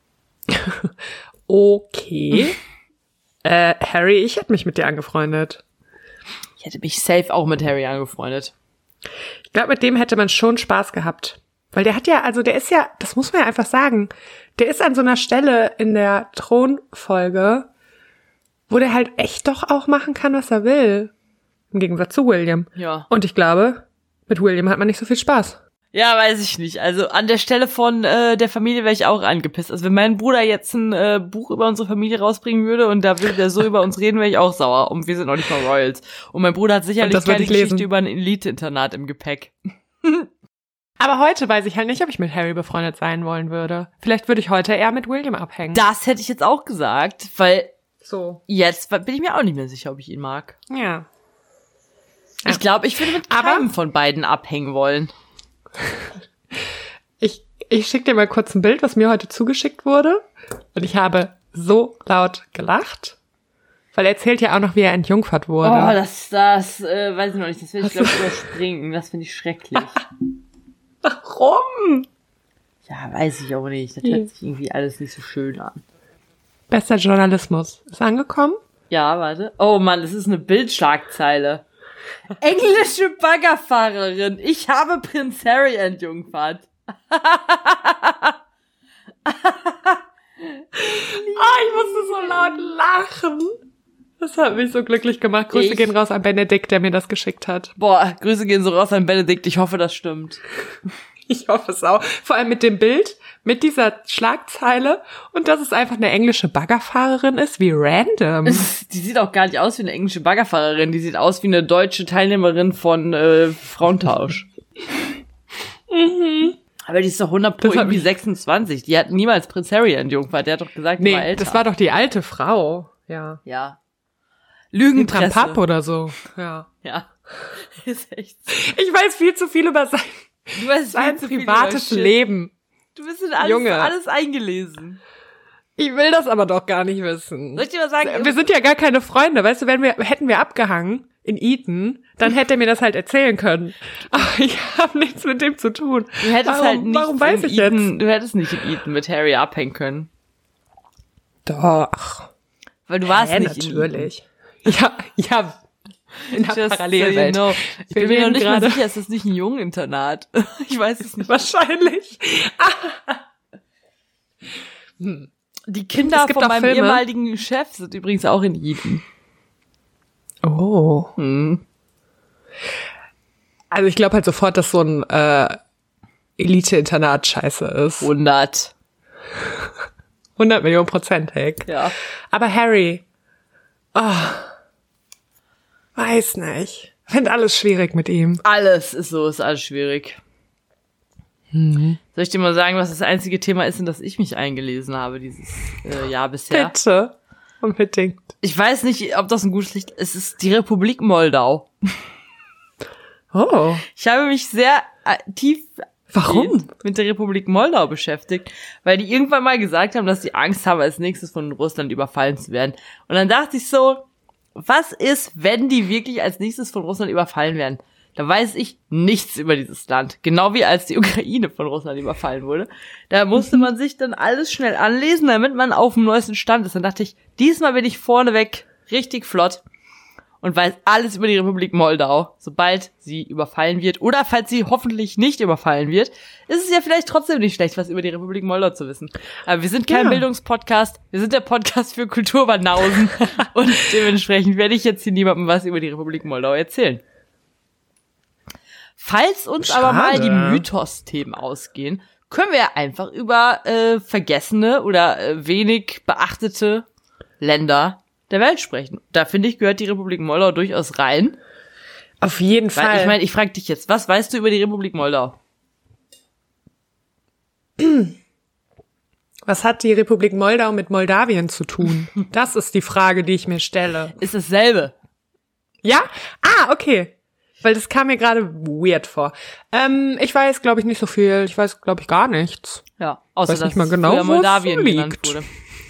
Okay. Harry, ich hätte mich mit dir angefreundet. Ich hätte mich safe auch mit Harry angefreundet. Ich glaube, mit dem hätte man schon Spaß gehabt. Weil der ist ja, das muss man ja einfach sagen, der ist an so einer Stelle in der Thronfolge, wo der halt echt doch auch machen kann, was er will. Im Gegensatz zu William. Ja. Und ich glaube, mit William hat man nicht so viel Spaß. Ja, weiß ich nicht. Also an der Stelle von der Familie wäre ich auch angepisst. Also wenn mein Bruder jetzt ein Buch über unsere Familie rausbringen würde und da würde der so über uns reden, wäre ich auch sauer. Und wir sind noch nicht mal Royals. Und mein Bruder hat sicherlich keine Geschichte über ein Elite-Internat im Gepäck. Aber heute weiß ich halt nicht, ob ich mit Harry befreundet sein wollen würde. Vielleicht würde ich heute eher mit William abhängen. Das hätte ich jetzt auch gesagt, weil so jetzt bin ich mir auch nicht mehr sicher, ob ich ihn mag. Ja. Ich glaube, ich würde mit keinem von beiden abhängen wollen. Ich schicke dir mal kurz ein Bild, was mir heute zugeschickt wurde. Und ich habe so laut gelacht. Weil er erzählt ja auch noch, wie er entjungfert wurde. Oh, das weiß ich noch nicht. Das will ich, glaube ich, überspringen. Das finde ich schrecklich. Warum? Ja, weiß ich auch nicht. Das hört sich irgendwie alles nicht so schön an. Bester Journalismus. Ist angekommen? Ja, warte. Oh Mann, das ist eine Bildschlagzeile. Englische Baggerfahrerin. Ich habe Prinz Harry entjungfert. Ich musste so laut lachen. Das hat mich so glücklich gemacht. Grüße gehen raus an Benedikt, der mir das geschickt hat. Boah, Grüße gehen so raus an Benedikt. Ich hoffe, das stimmt. Ich hoffe es auch. Vor allem mit dem Bild, mit dieser Schlagzeile und dass es einfach eine englische Baggerfahrerin ist, wie random. Die sieht auch gar nicht aus wie eine englische Baggerfahrerin. Die sieht aus wie eine deutsche Teilnehmerin von Frauentausch. Aber die ist doch 100% irgendwie 26. Die hat niemals Prinz Harry entjungfert. Der hat doch gesagt, die war älter. Das war doch die alte Frau. Ja. Ja. Lügenpresse. Papp oder so. Ja. Ja. Ist echt. Ich weiß viel zu viel über sein privates Leben. Du bist in alles eingelesen. Ich will das aber doch gar nicht wissen. Soll ich dir mal sagen? Wir sind ja gar keine Freunde. Weißt du, hätten wir abgehangen in Eton, dann hätte er mir das halt erzählen können. Aber ich habe nichts mit dem zu tun. Du hättest warum weiß ich jetzt? Du hättest nicht in Eton mit Harry abhängen können. Doch. Weil du warst nicht natürlich. Ja. In der Parallelwelt. Ich bin mir noch nicht mal sicher, ist das nicht ein Jungeninternat? Ich weiß es nicht. Wahrscheinlich. Die Kinder von meinem ehemaligen Chef sind übrigens auch in Eton. Oh. Also ich glaube halt sofort, dass so ein Elite-Internat scheiße ist. 100 Millionen %. Ja. Aber Harry, weiß nicht. Finde alles schwierig mit ihm. Ist alles schwierig. Soll ich dir mal sagen, was das einzige Thema ist, in das ich mich eingelesen habe dieses Jahr bisher? Bitte. Unbedingt. Ich weiß nicht, ob das ein gutes Licht ist. Es ist die Republik Moldau. Oh. Ich habe mich sehr tief Warum? Mit der Republik Moldau beschäftigt, weil die irgendwann mal gesagt haben, dass sie Angst haben, als nächstes von Russland überfallen zu werden. Und dann dachte ich so, was ist, wenn die wirklich als nächstes von Russland überfallen werden? Da weiß ich nichts über dieses Land. Genau wie als die Ukraine von Russland überfallen wurde. Da musste man sich dann alles schnell anlesen, damit man auf dem neuesten Stand ist. Dann dachte ich, diesmal bin ich vorneweg richtig flott. und weiß alles über die Republik Moldau, sobald sie überfallen wird. Oder falls sie hoffentlich nicht überfallen wird, ist es ja vielleicht trotzdem nicht schlecht, was über die Republik Moldau zu wissen. Aber wir sind kein Bildungspodcast, wir sind der Podcast für Kulturbanausen und dementsprechend werde ich jetzt hier niemandem was über die Republik Moldau erzählen. Falls uns aber mal die Mythos-Themen ausgehen, können wir einfach über vergessene oder wenig beachtete Länder der Welt sprechen. Da finde ich, gehört die Republik Moldau durchaus rein. Auf jeden Fall. Ich meine, ich frage dich jetzt, was weißt du über die Republik Moldau? Was hat die Republik Moldau mit Moldawien zu tun? Das ist die Frage, die ich mir stelle. Ist dasselbe. Ja? Ah, okay. Weil das kam mir gerade weird vor. Ich weiß, glaube ich, nicht so viel. Ich weiß, glaube ich, gar nichts. Ja, außer weiß nicht dass mal genau, früher Moldawien liegt. genannt wurde.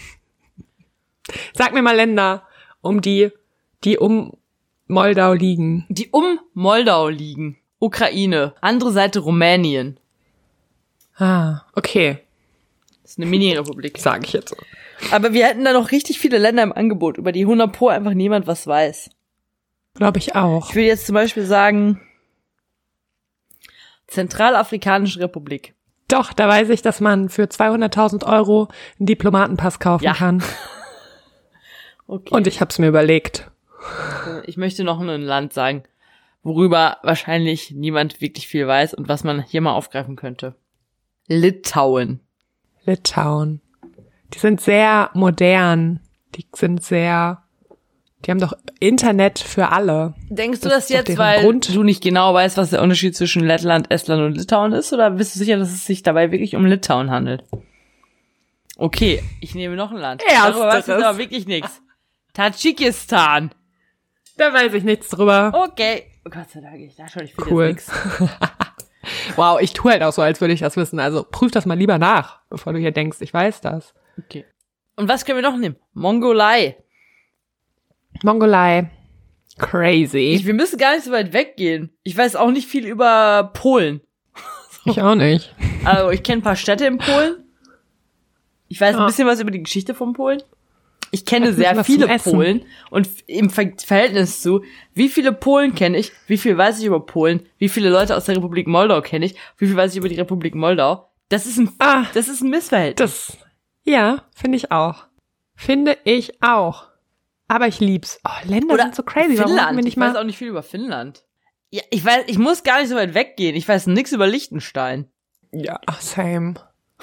Sag mir mal Länder, die um Moldau liegen. Die um Moldau liegen. Ukraine. Andere Seite Rumänien. Ah, okay. Das ist eine Mini-Republik. Sag ich jetzt so. Aber wir hätten da noch richtig viele Länder im Angebot, über die 100% einfach niemand was weiß. Glaube ich auch. Ich will jetzt zum Beispiel sagen, Zentralafrikanische Republik. Doch, da weiß ich, dass man für 200.000 € einen Diplomatenpass kaufen kann. Okay. Und ich hab's mir überlegt. Ich möchte noch ein Land sagen, worüber wahrscheinlich niemand wirklich viel weiß und was man hier mal aufgreifen könnte. Litauen. Litauen. Die sind sehr modern. Die haben doch Internet für alle. Denkst du Das das ist doch jetzt, deren weil Grund. du nicht genau weißt, was der Unterschied zwischen Lettland, Estland und Litauen ist? Oder bist du sicher, dass es sich dabei wirklich um Litauen handelt? Okay, ich nehme noch ein Land. Darüber weiß ich aber wirklich nichts. Tadschikistan. Da weiß ich nichts drüber. Okay. Oh Gott sei Dank, ich dachte schon, ich finde Cool. jetzt nichts. Wow, ich tue halt auch so, als würde ich das wissen. Also prüf das mal lieber nach, bevor du hier denkst, ich weiß das. Okay. Und was können wir noch nehmen? Mongolei. Mongolei. Crazy. Wir müssen gar nicht so weit weggehen. Ich weiß auch nicht viel über Polen. Ich auch nicht. Also ich kenne ein paar Städte in Polen. Ich weiß ein bisschen was über die Geschichte von Polen. Ich kenne sehr viele Polen und im Verhältnis zu, wie viele Polen kenne ich, wie viel weiß ich über Polen, wie viele Leute aus der Republik Moldau kenne ich, wie viel weiß ich über die Republik Moldau. Das ist ein Missverhältnis. Ja, finde ich auch. Aber ich lieb's. Oh, Länder sind so crazy. Warum Finnland. wir nicht mal Ich weiß auch nicht viel über Finnland. Ja, ich muss gar nicht so weit weggehen. Ich weiß nichts über Liechtenstein. Ja, same.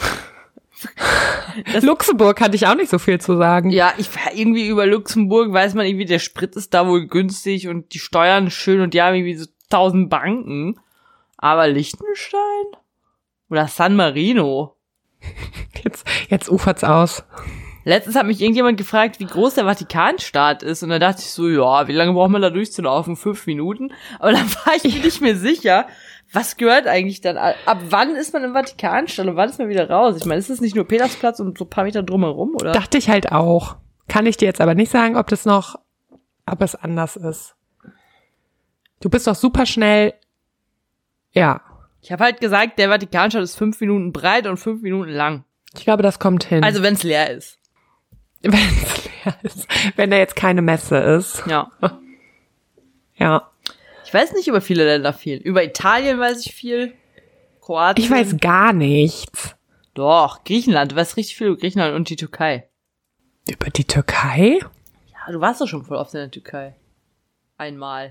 Luxemburg hatte ich auch nicht so viel zu sagen. Ja, irgendwie über Luxemburg weiß man irgendwie, der Sprit ist da wohl günstig und die Steuern schön und die haben irgendwie so 1000 Banken. Aber Liechtenstein? Oder San Marino? Jetzt ufert's aus. Letztens hat mich irgendjemand gefragt, wie groß der Vatikanstaat ist. Und da dachte ich so, ja, wie lange braucht man da durchzulaufen? 5 Minuten? Aber dann war ich mir nicht mehr sicher, was gehört eigentlich dann? Ab wann ist man im Vatikanstaat und wann ist man wieder raus? Ich meine, ist das nicht nur Petersplatz und so ein paar Meter drumherum, oder? Dachte ich halt auch. Kann ich dir jetzt aber nicht sagen, ob es anders ist. Du bist doch super schnell, ja. Ich habe halt gesagt, der Vatikanstaat ist 5 Minuten breit und 5 Minuten lang. Ich glaube, das kommt hin. Also wenn's leer ist. Wenn's leer ist. Wenn da jetzt keine Messe ist. Ja. Ja. Ich weiß nicht über viele Länder viel. Über Italien weiß ich viel. Kroatien. Ich weiß gar nichts. Doch, Griechenland. Du weißt richtig viel über Griechenland und die Türkei. Über die Türkei? Ja, du warst doch schon voll oft in der Türkei. Einmal.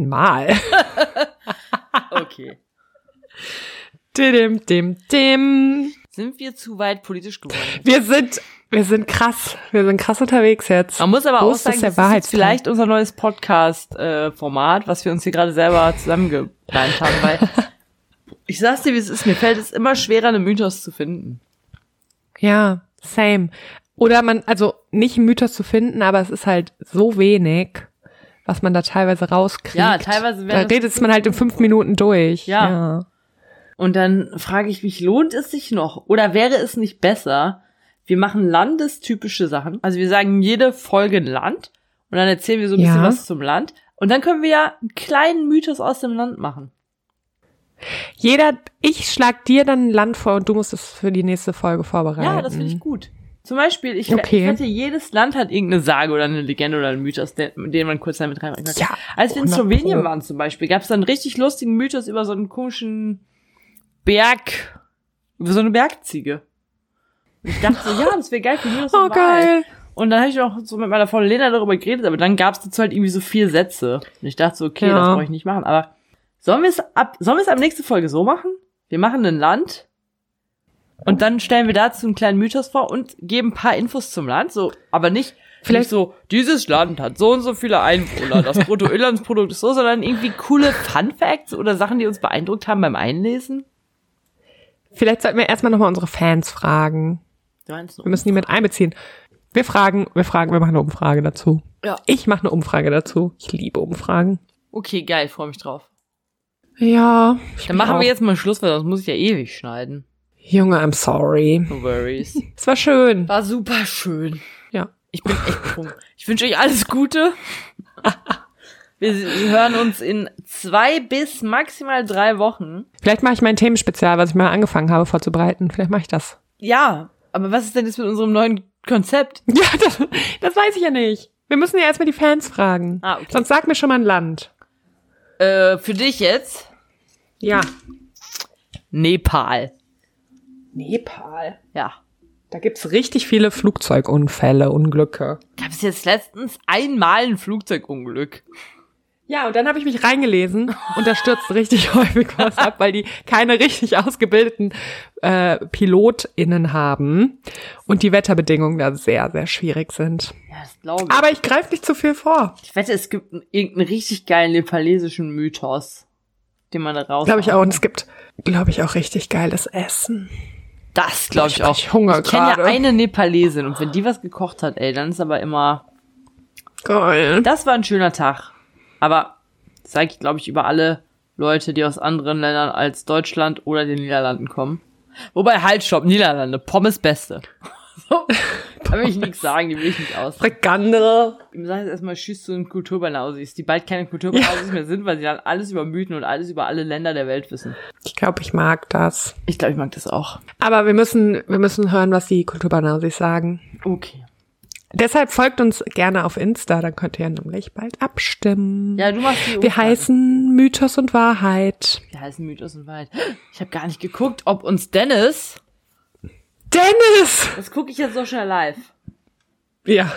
Okay. Dim. Sind wir zu weit politisch geworden? Wir sind krass. Wir sind krass unterwegs jetzt. Man muss aber Wo auch ist das sagen, der das ist jetzt Wahrheitsteil? vielleicht unser neues Podcast-Format, was wir uns hier gerade selber zusammengeplant haben, weil ich sag's dir, wie es ist, mir fällt es immer schwerer, einen Mythos zu finden. Ja, same. Oder also nicht einen Mythos zu finden, aber es ist halt so wenig, was man da teilweise rauskriegt. Ja, teilweise da redet man halt in 5 Minuten durch. Ja. Und dann frage ich mich, lohnt es sich noch? Oder wäre es nicht besser, wir machen landestypische Sachen. Also wir sagen jede Folge ein Land und dann erzählen wir so ein bisschen was zum Land. Und dann können wir ja einen kleinen Mythos aus dem Land machen. Ich schlag dir dann ein Land vor und du musst es für die nächste Folge vorbereiten. Ja, das finde ich gut. Zum Beispiel, ich wette, jedes Land hat irgendeine Sage oder eine Legende oder einen Mythos, den man kurz damit reinbringen kann. Ja, Als wir in Slowenien waren zum Beispiel, gab es da einen richtig lustigen Mythos über so einen komischen Berg, über so eine Bergziege. Und ich dachte so, ja, das wäre geil für Mythos und Wahrheit. Geil. Und dann habe ich auch so mit meiner Freundin Lena darüber geredet, aber dann gab es dazu halt irgendwie so 4 Sätze. Und ich dachte so, okay, das brauche ich nicht machen. Aber sollen wir es ab nächste Folge so machen? Wir machen ein Land und dann stellen wir dazu einen kleinen Mythos vor und geben ein paar Infos zum Land, so, aber nicht vielleicht so, dieses Land hat so und so viele Einwohner, das Bruttoinlandsprodukt ist so, sondern irgendwie coole Fun Facts oder Sachen, die uns beeindruckt haben beim Einlesen. Vielleicht sollten wir erstmal nochmal unsere Fans fragen. Wir müssen die mit einbeziehen. Wir machen eine Umfrage dazu. Ja. Ich mache eine Umfrage dazu. Ich liebe Umfragen. Okay, geil, freue mich drauf. Ja. Dann machen wir jetzt mal Schluss, weil sonst muss ich ja ewig schneiden. Junge, I'm sorry. No worries. Es war schön. War super schön. Ja. Ich bin echt betrunken. Ich wünsche euch alles Gute. Wir hören uns in 2 bis maximal 3 Wochen. Vielleicht mache ich mein Themenspezial, was ich mal angefangen habe vorzubereiten. Vielleicht mache ich das. Ja, aber was ist denn jetzt mit unserem neuen Konzept? Ja, das weiß ich ja nicht. Wir müssen ja erstmal die Fans fragen. Ah, okay. Sonst sag mir schon mal ein Land. Für dich jetzt? Ja. Nepal. Nepal? Ja. Da gibt's richtig viele Flugzeugunfälle, Unglücke. Gab es jetzt letztens einmal ein Flugzeugunglück? Ja, und dann habe ich mich reingelesen und da stürzt richtig häufig was ab, weil die keine richtig ausgebildeten PilotInnen haben und die Wetterbedingungen da sehr, sehr schwierig sind. Ja, das glaube ich. Aber ich greife nicht zu viel vor. Ich wette, es gibt irgendeinen richtig geilen nepalesischen Mythos, den man da raus. Glaube ich auch. Und es gibt, glaube ich, auch richtig geiles Essen. Das glaube ich auch. Ich Hunger Ich kenne ja gerade. eine Nepalesin und wenn die was gekocht hat, ey, dann ist aber immer... Geil. Das war ein schöner Tag. Aber das sage ich, glaube ich, über alle Leute, die aus anderen Ländern als Deutschland oder den Niederlanden kommen. Wobei, halt, stopp, Niederlande, Pommes Beste. So, da will ich nichts sagen, die will ich nicht aus. Frikandel. Ich sage jetzt erstmal Tschüss zu den Kulturbanausis, die bald keine Kulturbanausis mehr sind, weil sie dann alles über Mythen und alles über alle Länder der Welt wissen. Ich glaube, ich mag das. Ich glaube, ich mag das auch. Aber wir müssen hören, was die Kulturbanausis sagen. Okay. Deshalb folgt uns gerne auf Insta, dann könnt ihr nämlich bald abstimmen. Ja, du machst die Wir Umfrage. heißen Mythos und Wahrheit. Wir heißen Mythos und Wahrheit. Ich habe gar nicht geguckt, ob uns Dennis... Dennis! Das gucke ich jetzt so schnell live. Ja.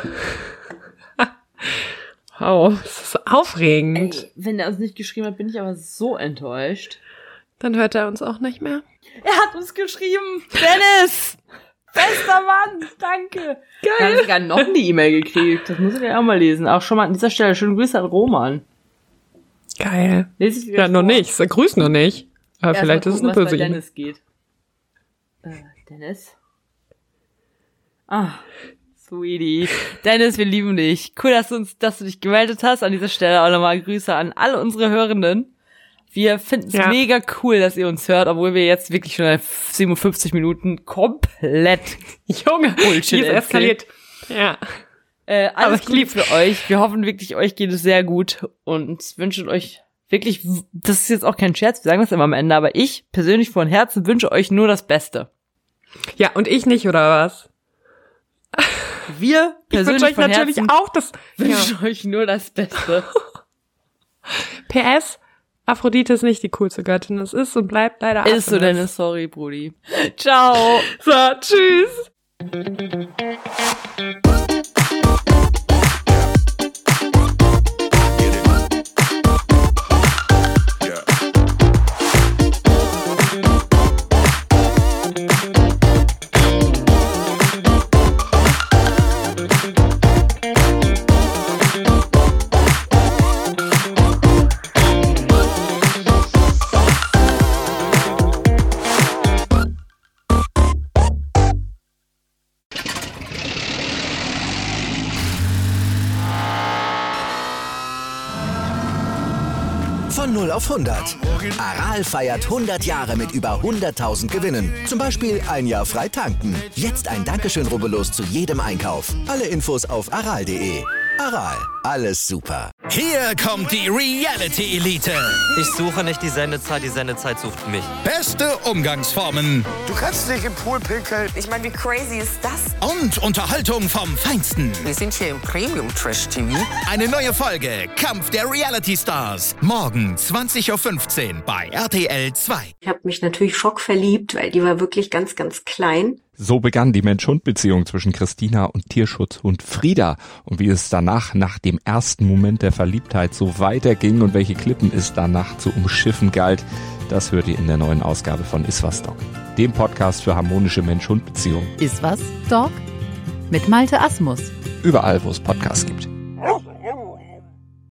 Wow, das ist aufregend. Ey, wenn er uns nicht geschrieben hat, bin ich aber so enttäuscht. Dann hört er uns auch nicht mehr. Er hat uns geschrieben. Dennis! Bester Mann! Danke! Wir haben sogar noch eine E-Mail gekriegt. Das muss ich ja auch mal lesen. Auch schon mal an dieser Stelle schönen Grüße an Roman. Geil. Lese ich Ja, noch nicht. Grüß noch nicht. Aber vielleicht ist es eine böse E-Mail. Dennis geht. Dennis? Ah, Sweetie. Dennis, wir lieben dich. Cool, dass du dich gemeldet hast. An dieser Stelle auch nochmal Grüße an alle unsere Hörenden. Wir finden es mega cool, dass ihr uns hört, obwohl wir jetzt wirklich schon 57 Minuten komplett Junge, Bullshit die ist eskaliert. Ja. Alles Gute für euch. Wir hoffen wirklich, euch geht es sehr gut und wünschen euch wirklich, das ist jetzt auch kein Scherz, wir sagen das immer am Ende, aber ich persönlich von Herzen wünsche euch nur das Beste. Ja, und ich nicht, oder was? Wir persönlich ich wünsche euch natürlich auch das. Wünschen euch nur das Beste. PS, Aphrodite ist nicht die coolste Göttin. Es ist und bleibt leider Artemis. Ist so, Dennis, sorry, Brudi. Ciao. So, tschüss. Von 0 auf 100. Aral feiert 100 Jahre mit über 100.000 Gewinnen. Zum Beispiel ein Jahr frei tanken. Jetzt ein Dankeschön, rubbellos zu jedem Einkauf. Alle Infos auf aral.de. Aral, alles super. Hier kommt die Reality Elite. Ich suche nicht die Sendezeit sucht mich. Beste Umgangsformen. Du kannst dich im Pool pinkeln. Ich meine, wie crazy ist das? Und Unterhaltung vom Feinsten. Wir sind hier im Premium-Trash-TV. Eine neue Folge, Kampf der Reality Stars. Morgen 20.15 Uhr bei RTL 2. Ich habe mich natürlich schockverliebt, weil die war wirklich ganz, ganz klein. So begann die Mensch-Hund-Beziehung zwischen Christina und Tierschutzhund Frieda. Und wie es danach, nach dem ersten Moment der Verliebtheit, so weiterging und welche Klippen es danach zu umschiffen galt, das hört ihr in der neuen Ausgabe von Iswas Dog, dem Podcast für harmonische Mensch-Hund-Beziehungen. Iswas Dog? Mit Malte Asmus. Überall, wo es Podcasts gibt.